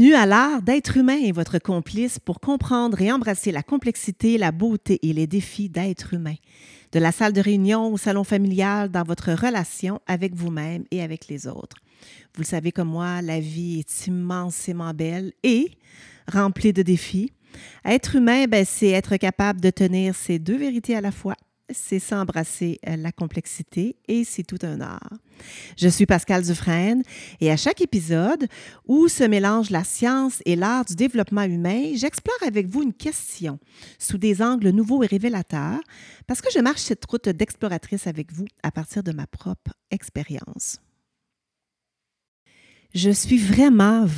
Bienvenue à l'art d'être humain et votre complice pour comprendre et embrasser la complexité, la beauté et les défis d'être humain. De la salle de réunion au salon familial, dans votre relation avec vous-même et avec les autres. Vous le savez comme moi, la vie est immensément belle et remplie de défis. Être humain, c'est être capable de tenir ces deux vérités à la fois. C'est s'embrasser la complexité et c'est tout un art. Je suis Pascale Dufresne et à chaque épisode où se mélange la science et l'art du développement humain, j'explore avec vous une question sous des angles nouveaux et révélateurs parce que je marche cette route d'exploratrice avec vous à partir de ma propre expérience. Je suis vraiment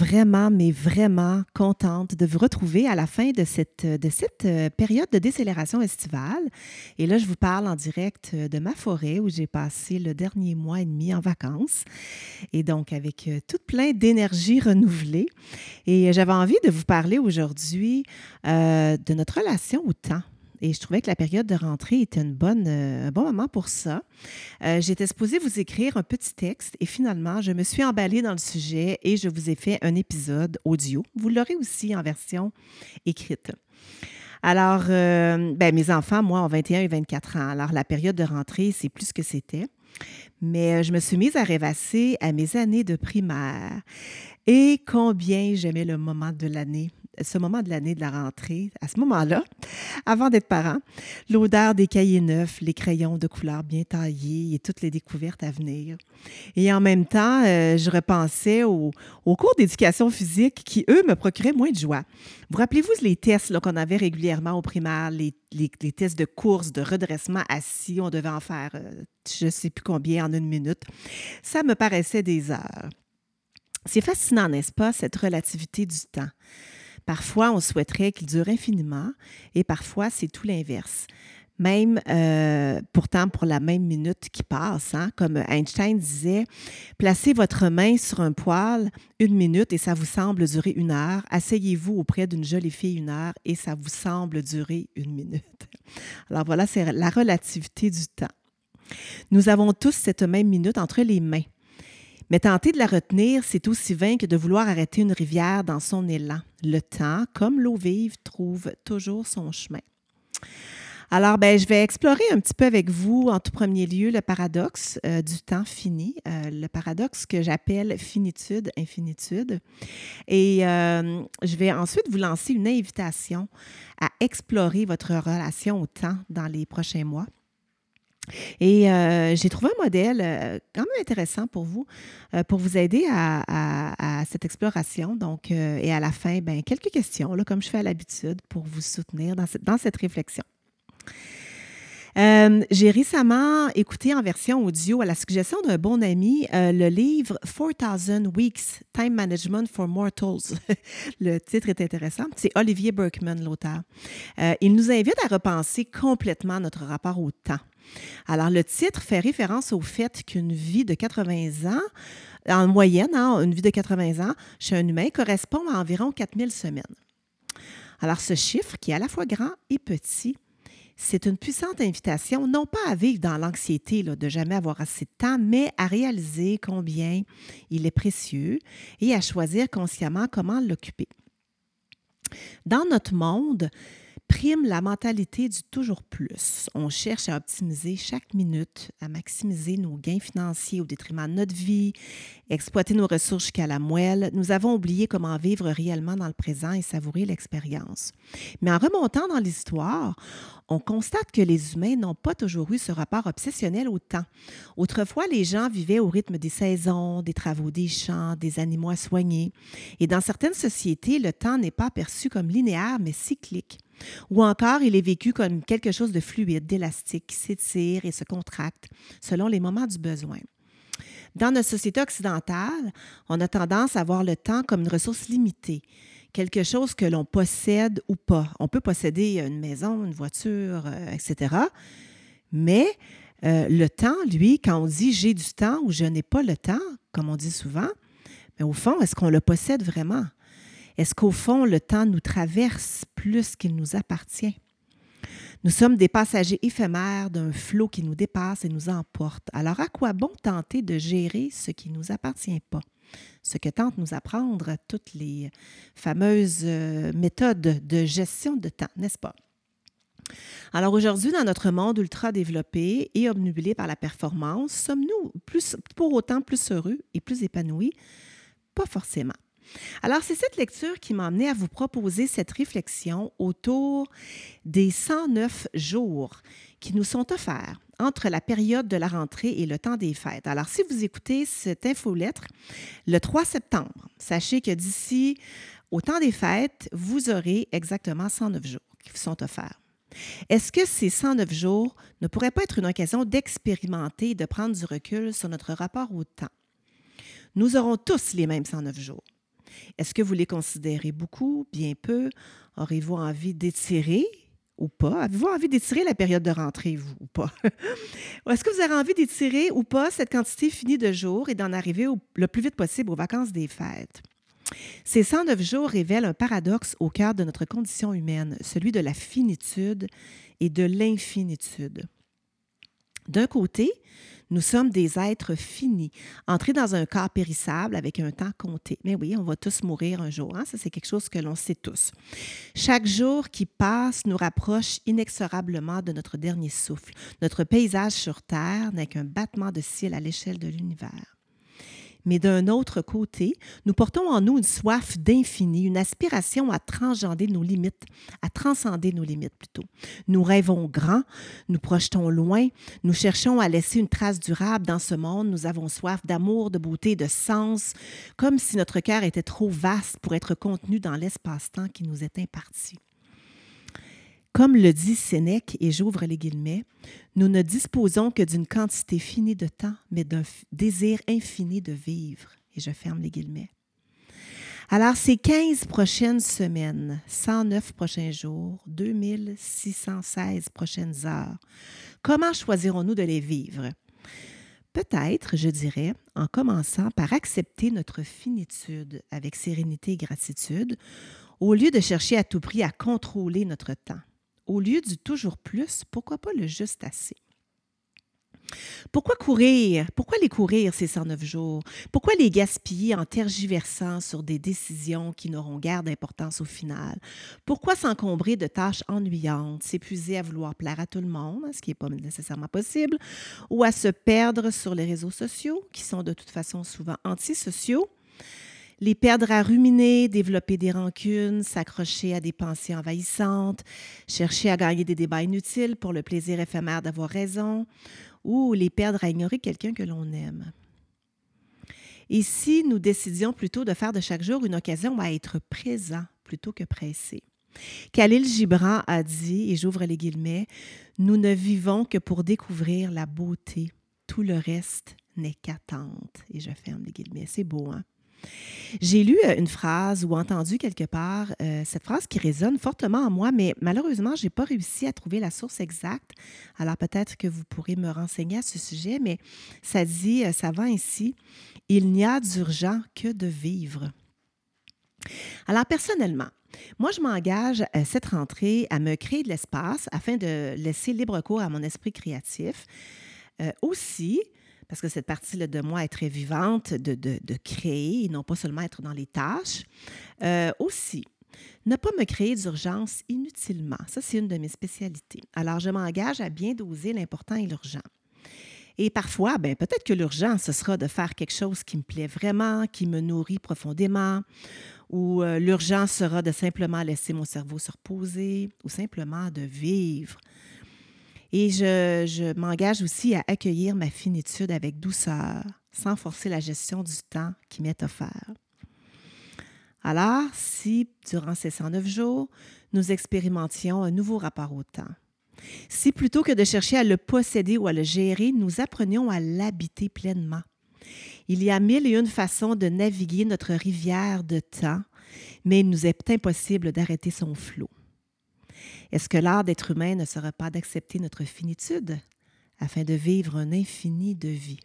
contente de vous retrouver à la fin de cette période de décélération estivale. Et là, je vous parle en direct de ma forêt où j'ai passé le dernier mois et demi en vacances. Et donc, avec tout plein d'énergie renouvelée. Et j'avais envie de vous parler aujourd'hui de notre relation au temps. Et je trouvais que la période de rentrée était un bon moment pour ça. J'étais supposée vous écrire un petit texte et finalement, je me suis emballée dans le sujet et je vous ai fait un épisode audio. Vous l'aurez aussi en version écrite. Alors, mes enfants, moi, ont 21 et 24 ans. Alors, la période de rentrée, c'est plus ce que c'était. Mais je me suis mise à rêvasser à mes années de primaire. Et combien j'aimais ce moment de l'année de la rentrée, à ce moment-là, avant d'être parent. L'odeur des cahiers neufs, les crayons de couleur bien taillés et toutes les découvertes à venir. Et en même temps, je repensais aux cours d'éducation physique qui, eux, me procuraient moins de joie. Vous rappelez-vous les tests qu'on avait régulièrement au primaire, les tests de course, de redressement assis, on devait en faire je ne sais plus combien en 1 minute. Ça me paraissait des heures. C'est fascinant, n'est-ce pas, cette relativité du temps. Parfois, on souhaiterait qu'il dure infiniment et parfois, c'est tout l'inverse. Même, pourtant, pour la même minute qui passe, comme Einstein disait, placez votre main sur un poêle 1 minute et ça vous semble durer 1 heure. Asseyez-vous auprès d'une jolie fille 1 heure et ça vous semble durer 1 minute. Alors voilà, c'est la relativité du temps. Nous avons tous cette même minute entre les mains. Mais tenter de la retenir, c'est aussi vain que de vouloir arrêter une rivière dans son élan. Le temps, comme l'eau vive, trouve toujours son chemin. Alors, je vais explorer un petit peu avec vous, en tout premier lieu, le paradoxe du temps fini, le paradoxe que j'appelle finitude-infinitude. Et je vais ensuite vous lancer une invitation à explorer votre relation au temps dans les prochains mois. Et j'ai trouvé un modèle quand même intéressant pour vous aider à cette exploration. Donc, et à la fin, quelques questions, là, comme je fais à l'habitude, pour vous soutenir dans cette réflexion. J'ai récemment écouté en version audio, à la suggestion d'un bon ami, le livre 4000 Weeks, Time Management for Mortals. Le titre est intéressant. C'est Olivier Burkeman, l'auteur. Il nous invite à repenser complètement notre rapport au temps. Alors, le titre fait référence au fait qu'une vie de 80 ans, en moyenne, une vie de 80 ans chez un humain correspond à environ 4000 semaines. Alors, ce chiffre, qui est à la fois grand et petit, c'est une puissante invitation, non pas à vivre dans l'anxiété de jamais avoir assez de temps, mais à réaliser combien il est précieux et à choisir consciemment comment l'occuper. Dans notre monde, prime la mentalité du toujours plus. On cherche à optimiser chaque minute, à maximiser nos gains financiers au détriment de notre vie, exploiter nos ressources jusqu'à la moelle. Nous avons oublié comment vivre réellement dans le présent et savourer l'expérience. Mais en remontant dans l'histoire, on constate que les humains n'ont pas toujours eu ce rapport obsessionnel au temps. Autrefois, les gens vivaient au rythme des saisons, des travaux des champs, des animaux à soigner. Et dans certaines sociétés, le temps n'est pas perçu comme linéaire, mais cyclique. Ou encore, il est vécu comme quelque chose de fluide, d'élastique, qui s'étire et se contracte selon les moments du besoin. Dans notre société occidentale, on a tendance à voir le temps comme une ressource limitée, quelque chose que l'on possède ou pas. On peut posséder une maison, une voiture, etc. Mais le temps, lui, quand on dit « j'ai du temps » ou « je n'ai pas le temps », comme on dit souvent, mais au fond, est-ce qu'on le possède vraiment? Est-ce qu'au fond, le temps nous traverse plus qu'il nous appartient? Nous sommes des passagers éphémères d'un flot qui nous dépasse et nous emporte. Alors, à quoi bon tenter de gérer ce qui ne nous appartient pas? ce que tentent nous apprendre toutes les fameuses méthodes de gestion de temps, n'est-ce pas? Alors aujourd'hui, dans notre monde ultra développé et obnubilé par la performance, sommes-nous pour autant plus heureux et plus épanouis? Pas forcément. Alors, c'est cette lecture qui m'a amené à vous proposer cette réflexion autour des 109 jours qui nous sont offerts entre la période de la rentrée et le temps des fêtes. Alors, si vous écoutez cette infolettre le 3 septembre, sachez que d'ici au temps des fêtes, vous aurez exactement 109 jours qui vous sont offerts. Est-ce que ces 109 jours ne pourraient pas être une occasion d'expérimenter et de prendre du recul sur notre rapport au temps? Nous aurons tous les mêmes 109 jours. Est-ce que vous les considérez beaucoup, bien peu? Aurez-vous envie d'étirer ou pas? Avez-vous envie d'étirer la période de rentrée, vous, ou pas? Est-ce que vous avez envie d'étirer ou pas cette quantité finie de jours et d'en arriver le plus vite possible aux vacances des fêtes? Ces 109 jours révèlent un paradoxe au cœur de notre condition humaine, celui de la finitude et de l'infinitude. D'un côté, nous sommes des êtres finis, entrés dans un corps périssable avec un temps compté. Mais oui, on va tous mourir un jour, hein? Ça, c'est quelque chose que l'on sait tous. Chaque jour qui passe nous rapproche inexorablement de notre dernier souffle. Notre paysage sur Terre n'est qu'un battement de cils à l'échelle de l'univers. Mais d'un autre côté, nous portons en nous une soif d'infini, une aspiration à transcender nos limites, à transcender nos limites plutôt. Nous rêvons grand, nous projetons loin, nous cherchons à laisser une trace durable dans ce monde, nous avons soif d'amour, de beauté, de sens, comme si notre cœur était trop vaste pour être contenu dans l'espace-temps qui nous est imparti. Comme le dit Sénèque, et j'ouvre les guillemets, nous ne disposons que d'une quantité finie de temps, mais d'un désir infini de vivre. Et je ferme les guillemets. Alors, ces 15 prochaines semaines, 109 prochains jours, 2616 prochaines heures, comment choisirons-nous de les vivre? Peut-être, je dirais, en commençant par accepter notre finitude avec sérénité et gratitude, au lieu de chercher à tout prix à contrôler notre temps. Au lieu du toujours plus, pourquoi pas le juste assez? Pourquoi courir? Pourquoi les courir ces 109 jours? Pourquoi les gaspiller en tergiversant sur des décisions qui n'auront guère d'importance au final? Pourquoi s'encombrer de tâches ennuyantes, s'épuiser à vouloir plaire à tout le monde, ce qui n'est pas nécessairement possible, ou à se perdre sur les réseaux sociaux, qui sont de toute façon souvent antisociaux? Les perdre à ruminer, développer des rancunes, s'accrocher à des pensées envahissantes, chercher à gagner des débats inutiles pour le plaisir éphémère d'avoir raison, ou les perdre à ignorer quelqu'un que l'on aime. Et si nous décidions plutôt de faire de chaque jour une occasion à être présent plutôt que pressé? Khalil Gibran a dit, et j'ouvre les guillemets, « Nous ne vivons que pour découvrir la beauté. Tout le reste n'est qu'attente. » Et je ferme les guillemets. C'est beau, hein? J'ai lu une phrase ou entendu quelque part cette phrase qui résonne fortement en moi, mais malheureusement, je n'ai pas réussi à trouver la source exacte. Alors peut-être que vous pourrez me renseigner à ce sujet, mais ça dit, ça va ainsi, « Il n'y a d'urgent que de vivre ». Alors personnellement, moi, je m'engage cette rentrée à me créer de l'espace afin de laisser libre cours à mon esprit créatif. Aussi, parce que cette partie-là de moi est très vivante, de créer et non pas seulement être dans les tâches. Aussi, ne pas me créer d'urgence inutilement. Ça, c'est une de mes spécialités. Alors, je m'engage à bien doser l'important et l'urgent. Et parfois, ben, peut-être que l'urgent, ce sera de faire quelque chose qui me plaît vraiment, qui me nourrit profondément, ou l'urgent sera de simplement laisser mon cerveau se reposer, ou simplement de vivre. Et je m'engage aussi à accueillir ma finitude avec douceur, sans forcer la gestion du temps qui m'est offert. Alors, si, durant ces 109 jours, nous expérimentions un nouveau rapport au temps, si plutôt que de chercher à le posséder ou à le gérer, nous apprenions à l'habiter pleinement. Il y a 1001 façons de naviguer notre rivière de temps, mais il nous est impossible d'arrêter son flot. Est-ce que l'art d'être humain ne sera pas d'accepter notre finitude afin de vivre un infini de vie?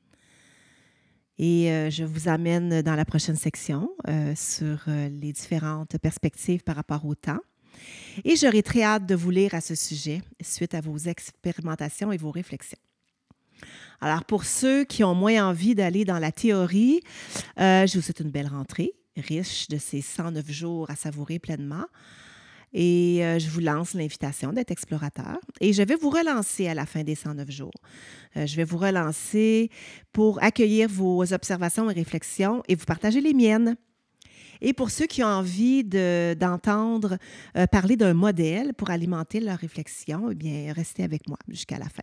Et je vous amène dans la prochaine section sur les différentes perspectives par rapport au temps. Et j'aurai très hâte de vous lire à ce sujet suite à vos expérimentations et vos réflexions. Alors, pour ceux qui ont moins envie d'aller dans la théorie, je vous souhaite une belle rentrée, riche de ces 109 jours à savourer pleinement. Et je vous lance l'invitation d'être explorateur. Et je vais vous relancer à la fin des 109 jours. Je vais vous relancer pour accueillir vos observations et réflexions et vous partager les miennes. Et pour ceux qui ont envie d'entendre parler d'un modèle pour alimenter leur réflexion, eh bien, restez avec moi jusqu'à la fin.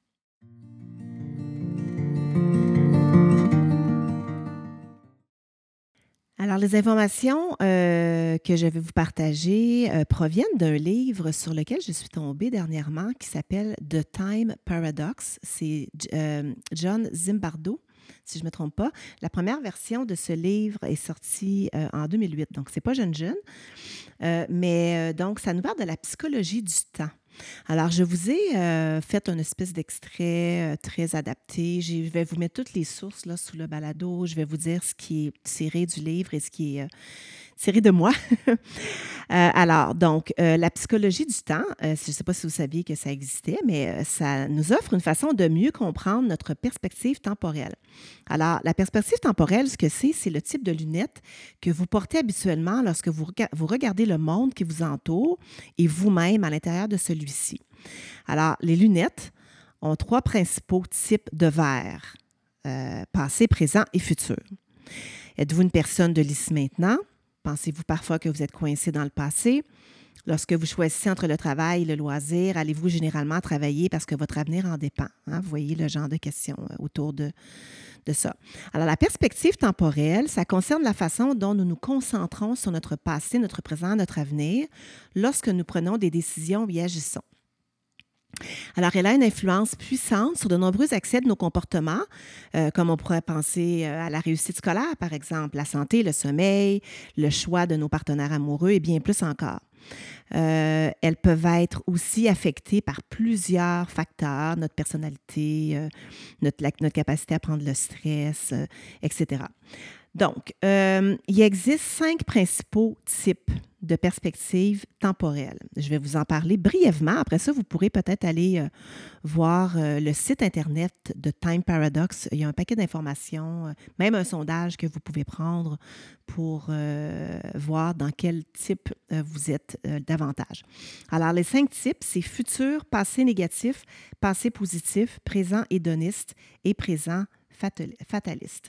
Alors, les informations que je vais vous partager proviennent d'un livre sur lequel je suis tombée dernièrement qui s'appelle The Time Paradox. C'est John Zimbardo, si je ne me trompe pas. La première version de ce livre est sortie en 2008, donc c'est pas jeune, mais donc ça nous parle de la psychologie du temps. Alors, je vous ai fait une espèce d'extrait très adapté. Je vais vous mettre toutes les sources là, sous le balado. Je vais vous dire ce qui est tiré du livre et ce qui est tiré de moi. Alors, donc, la psychologie du temps, je ne sais pas si vous saviez que ça existait, mais ça nous offre une façon de mieux comprendre notre perspective temporelle. Alors, la perspective temporelle, ce que c'est le type de lunettes que vous portez habituellement lorsque vous regardez le monde qui vous entoure et vous-même à l'intérieur de celui-ci. Alors, les lunettes ont 3 principaux types de verres, passé, présent et futur. Êtes-vous une personne de l'ici maintenant? Pensez-vous parfois que vous êtes coincé dans le passé? Lorsque vous choisissez entre le travail et le loisir, allez-vous généralement travailler parce que votre avenir en dépend? Hein? Vous voyez le genre de questions autour de ça. Alors, la perspective temporelle, ça concerne la façon dont nous nous concentrons sur notre passé, notre présent, notre avenir lorsque nous prenons des décisions et agissons. Alors, elle a une influence puissante sur de nombreux aspects de nos comportements, comme on pourrait penser à la réussite scolaire, par exemple, la santé, le sommeil, le choix de nos partenaires amoureux et bien plus encore. Elles peuvent être aussi affectées par plusieurs facteurs, notre personnalité, notre capacité à prendre le stress, etc. Donc, il existe 5 principaux types de perspectives temporelles. Je vais vous en parler brièvement. Après ça, vous pourrez peut-être aller voir le site Internet de Time Paradox. Il y a un paquet d'informations, même un sondage que vous pouvez prendre pour voir dans quel type vous êtes davantage. Alors, les 5 types, c'est futur, passé négatif, passé positif, présent hédoniste et présent fataliste.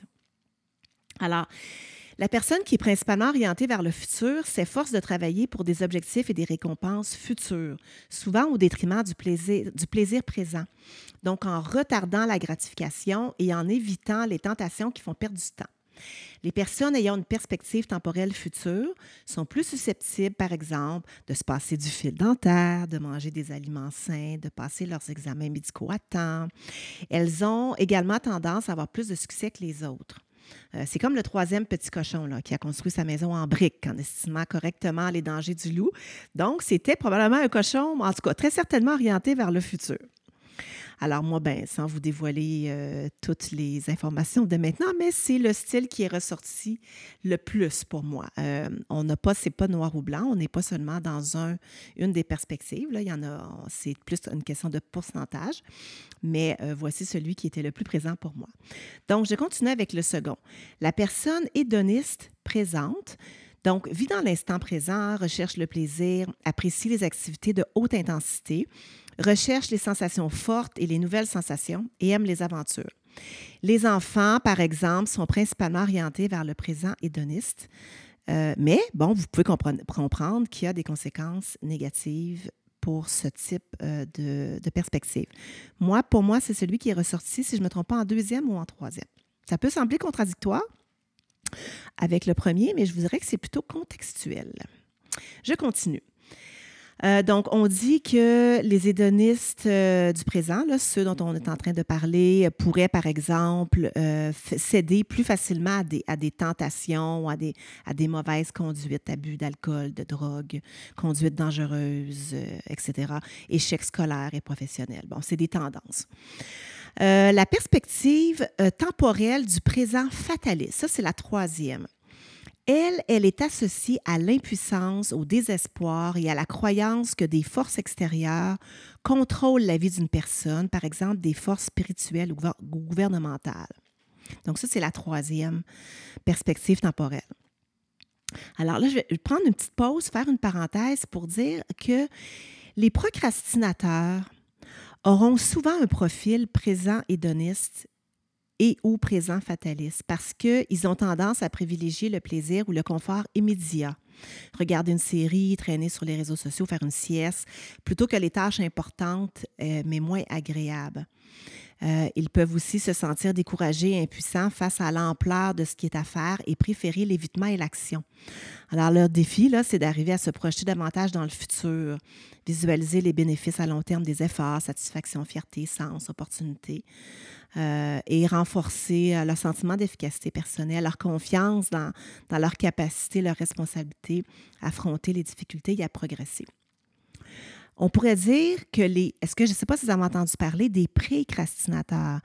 Alors, la personne qui est principalement orientée vers le futur s'efforce de travailler pour des objectifs et des récompenses futures, souvent au détriment du plaisir présent. Donc, en retardant la gratification et en évitant les tentations qui font perdre du temps. Les personnes ayant une perspective temporelle future sont plus susceptibles, par exemple, de se passer du fil dentaire, de manger des aliments sains, de passer leurs examens médicaux à temps. Elles ont également tendance à avoir plus de succès que les autres. C'est comme le 3e petit cochon là, qui a construit sa maison en briques en estimant correctement les dangers du loup. Donc, c'était probablement un cochon, en tout cas très certainement orienté vers le futur. Alors moi, sans vous dévoiler toutes les informations de maintenant, mais c'est le style qui est ressorti le plus pour moi. C'est pas noir ou blanc, on n'est pas seulement dans une des perspectives. Là, il y en a, c'est plus une question de pourcentage, mais voici celui qui était le plus présent pour moi. Donc, je continue avec le second. La personne hédoniste présente, donc, vit dans l'instant présent, recherche le plaisir, apprécie les activités de haute intensité, recherche les sensations fortes et les nouvelles sensations et aime les aventures. Les enfants, par exemple, sont principalement orientés vers le présent hédoniste, mais vous pouvez comprendre qu'il y a des conséquences négatives pour ce type de perspective. Pour moi, c'est celui qui est ressorti, si je ne me trompe pas, en 2e ou en 3e. Ça peut sembler contradictoire avec le premier, mais je vous dirais que c'est plutôt contextuel. Je continue. Donc, on dit que les hédonistes du présent, là, ceux dont on est en train de parler, pourraient, par exemple, céder plus facilement à des tentations, à des mauvaises conduites, abus d'alcool, de drogue, conduites dangereuses, etc., échecs scolaires et professionnels. Bon, c'est des tendances. La perspective temporelle du présent fataliste, ça, c'est la 3e. Elle est associée à l'impuissance, au désespoir et à la croyance que des forces extérieures contrôlent la vie d'une personne, par exemple des forces spirituelles ou gouvernementales. Donc ça, c'est la troisième perspective temporelle. Alors là, je vais prendre une petite pause, faire une parenthèse pour dire que les procrastinateurs auront souvent un profil présent hédoniste et ou présent fataliste parce qu'ils ont tendance à privilégier le plaisir ou le confort immédiat. Regarder une série, traîner sur les réseaux sociaux, faire une sieste, plutôt que les tâches importantes mais moins agréables. Ils peuvent aussi se sentir découragés et impuissants face à l'ampleur de ce qui est à faire et préférer l'évitement et l'action. Alors, leur défi, là, c'est d'arriver à se projeter davantage dans le futur, visualiser les bénéfices à long terme des efforts, satisfaction, fierté, sens, opportunité, et renforcer leur sentiment d'efficacité personnelle, leur confiance dans leur capacité, leur responsabilité à affronter les difficultés et à progresser. On pourrait dire que est-ce que je ne sais pas si vous avez entendu parler des précrastinateurs.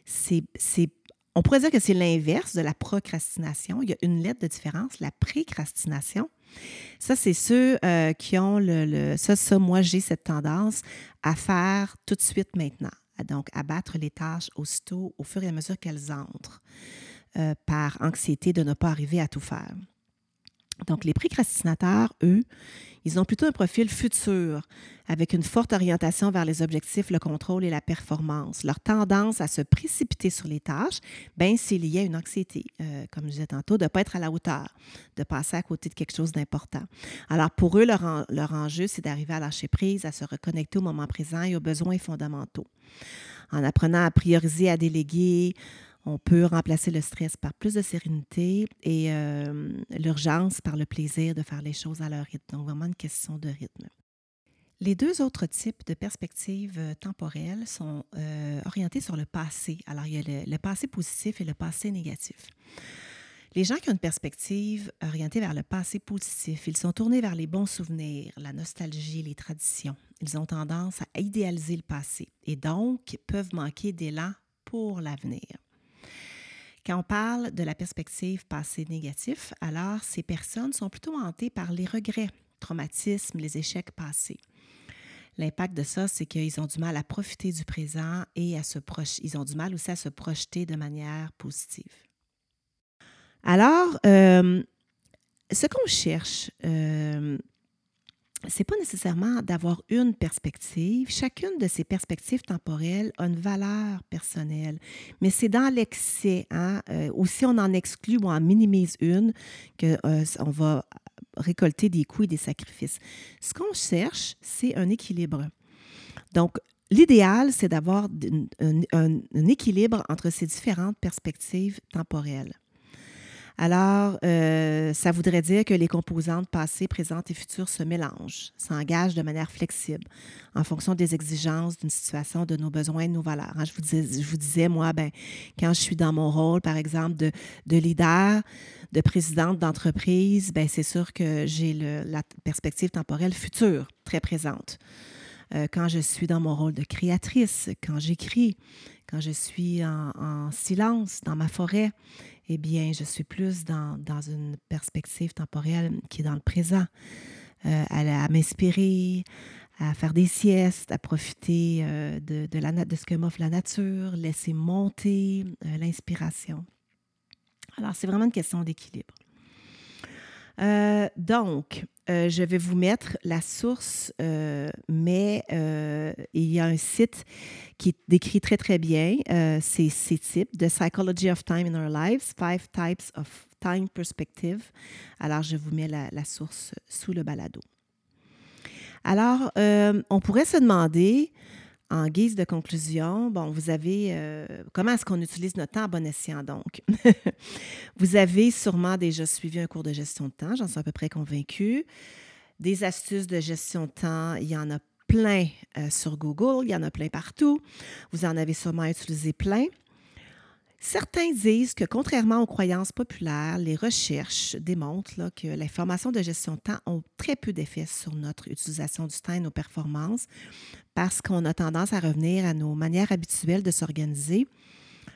On pourrait dire que c'est l'inverse de la procrastination. Il y a une lettre de différence, la précrastination. Ça, c'est ceux qui ont ça, moi, j'ai cette tendance à faire tout de suite maintenant. Donc, abattre les tâches aussitôt, au fur et à mesure qu'elles entrent, par anxiété de ne pas arriver à tout faire. Donc, les précrastinateurs, eux, ils ont plutôt un profil futur, avec une forte orientation vers les objectifs, le contrôle et la performance. Leur tendance à se précipiter sur les tâches, bien, c'est lié à une anxiété, comme je disais tantôt, de ne pas être à la hauteur, de passer à côté de quelque chose d'important. Alors, pour eux, leur enjeu, c'est d'arriver à lâcher prise, à se reconnecter au moment présent et aux besoins fondamentaux. En apprenant à prioriser, à déléguer, on peut remplacer le stress par plus de sérénité et l'urgence par le plaisir de faire les choses à leur rythme. Donc, vraiment une question de rythme. Les deux autres types de perspectives temporelles sont orientés sur le passé. Alors, il y a le passé positif et le passé négatif. Les gens qui ont une perspective orientée vers le passé positif, ils sont tournés vers les bons souvenirs, la nostalgie, les traditions. Ils ont tendance à idéaliser le passé et donc peuvent manquer d'élan pour l'avenir. Quand on parle de la perspective passé négatif, alors ces personnes sont plutôt hantées par les regrets, traumatismes, les échecs passés. L'impact de ça, c'est qu'ils ont du mal à profiter du présent et ils ont du mal aussi à se projeter de manière positive. Alors, ce qu'on cherche, c'est pas nécessairement d'avoir une perspective. Chacune de ces perspectives temporelles a une valeur personnelle, mais c'est dans l'excès, ou si on en exclut ou en minimise une, qu'on va récolter des coûts et des sacrifices. Ce qu'on cherche, c'est un équilibre. Donc, l'idéal, c'est d'avoir un équilibre entre ces différentes perspectives temporelles. Alors, ça voudrait dire que les composantes passées, présentes et futures se mélangent, s'engagent de manière flexible en fonction des exigences d'une situation, de nos besoins et de nos valeurs. Je vous disais, moi, quand je suis dans mon rôle, par exemple, de leader, de présidente d'entreprise, c'est sûr que j'ai la perspective temporelle future très présente. Quand je suis dans mon rôle de créatrice, quand j'écris, quand je suis en silence dans ma forêt, eh bien, je suis plus dans une perspective temporelle qui est dans le présent, à m'inspirer, à faire des siestes, à profiter de ce que m'offre la nature, laisser monter l'inspiration. Alors, c'est vraiment une question d'équilibre. Donc, je vais vous mettre la source, mais il y a un site qui décrit très, très bien ces types, The Psychology of Time in Our Lives, 5 Types of Time Perspective. Alors, je vous mets la source sous le balado. Alors, on pourrait se demander, en guise de conclusion, vous avez comment est-ce qu'on utilise notre temps à bon escient, donc? Vous avez sûrement déjà suivi un cours de gestion de temps, j'en suis à peu près convaincue. Des astuces de gestion de temps, il y en a plein sur Google, il y en a plein partout. Vous en avez sûrement utilisé plein. Certains disent que, contrairement aux croyances populaires, les recherches démontrent là, que les formations de gestion de temps ont très peu d'effet sur notre utilisation du temps et nos performances parce qu'on a tendance à revenir à nos manières habituelles de s'organiser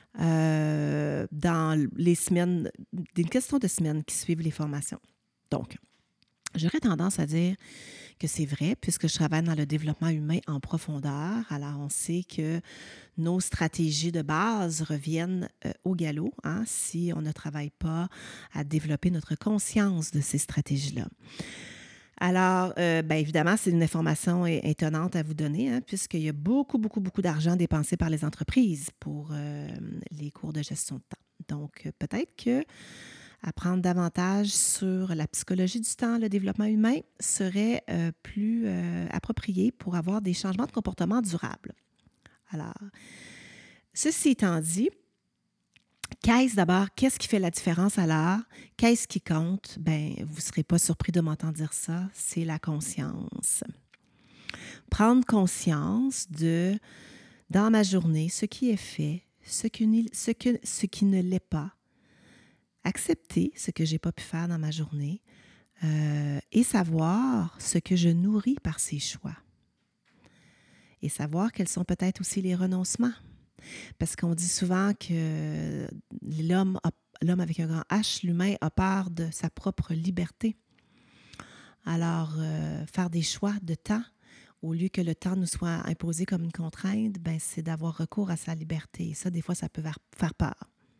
dans les semaines, des questions de semaines qui suivent les formations. Donc, j'aurais tendance à dire que c'est vrai, puisque je travaille dans le développement humain en profondeur. Alors, on sait que nos stratégies de base reviennent au galop, hein, si on ne travaille pas à développer notre conscience de ces stratégies-là. Alors, bien évidemment, c'est une information étonnante à vous donner, hein, puisqu'il y a beaucoup, beaucoup, beaucoup d'argent dépensé par les entreprises pour les cours de gestion de temps. Donc, peut-être que apprendre davantage sur la psychologie du temps, le développement humain serait plus approprié pour avoir des changements de comportement durables. Alors, ceci étant dit, qu'est-ce qui fait la différence alors? Qu'est-ce qui compte? Bien, vous ne serez pas surpris de m'entendre dire ça, c'est la conscience. Prendre conscience de, dans ma journée, ce qui est fait, ce qui ne l'est pas. Accepter ce que je n'ai pas pu faire dans ma journée et savoir ce que je nourris par ces choix. Et savoir quels sont peut-être aussi les renoncements. Parce qu'on dit souvent que l'homme avec un grand H, l'humain, a peur de sa propre liberté. Alors, faire des choix de temps, au lieu que le temps nous soit imposé comme une contrainte, ben, c'est d'avoir recours à sa liberté. Et ça, des fois, ça peut faire peur.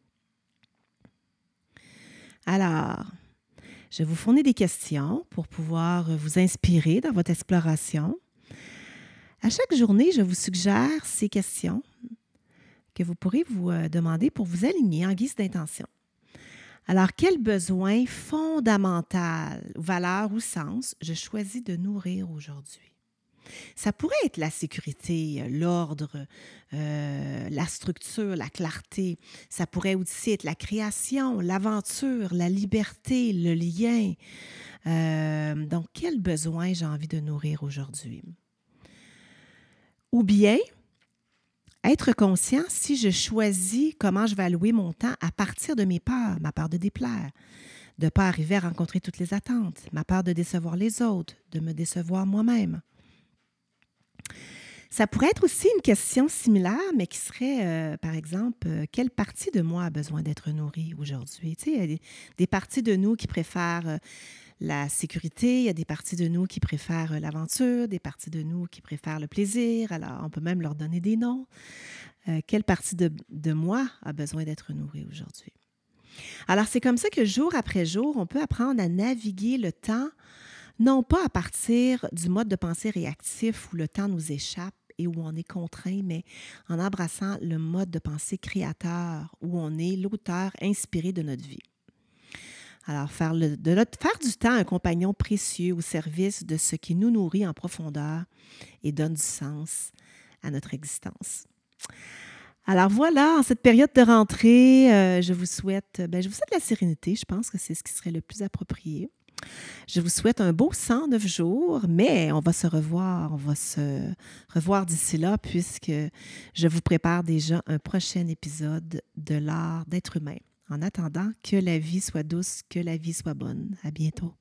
Alors, je vous fournis des questions pour pouvoir vous inspirer dans votre exploration. À chaque journée, je vous suggère ces questions que vous pourrez vous demander pour vous aligner en guise d'intention. Alors, quel besoin fondamental, valeur ou sens je choisis de nourrir aujourd'hui? Ça pourrait être la sécurité, l'ordre, la structure, la clarté. Ça pourrait aussi être la création, l'aventure, la liberté, le lien. Donc, quel besoin j'ai envie de nourrir aujourd'hui? Ou bien, être conscient si je choisis comment je vais allouer mon temps à partir de mes peurs, ma peur de déplaire, de ne pas arriver à rencontrer toutes les attentes, ma peur de décevoir les autres, de me décevoir moi-même. Ça pourrait être aussi une question similaire, mais qui serait, par exemple, quelle partie de moi a besoin d'être nourrie aujourd'hui? Tu sais, il y a des parties de nous qui préfèrent la sécurité, il y a des parties de nous qui préfèrent l'aventure, des parties de nous qui préfèrent le plaisir. Alors, on peut même leur donner des noms. Quelle partie de moi a besoin d'être nourrie aujourd'hui? Alors, c'est comme ça que jour après jour, on peut apprendre à naviguer le temps, non pas à partir du mode de pensée réactif où le temps nous échappe et où on est contraint, mais en embrassant le mode de pensée créateur, où on est l'auteur inspiré de notre vie. Alors, faire du temps un compagnon précieux au service de ce qui nous nourrit en profondeur et donne du sens à notre existence. Alors voilà, en cette période de rentrée, je vous souhaite la sérénité. Je pense que c'est ce qui serait le plus approprié. Je vous souhaite un beau 109 jours, mais on va se revoir d'ici là puisque je vous prépare déjà un prochain épisode de l'art d'être humain. En attendant, que la vie soit douce, que la vie soit bonne. À bientôt.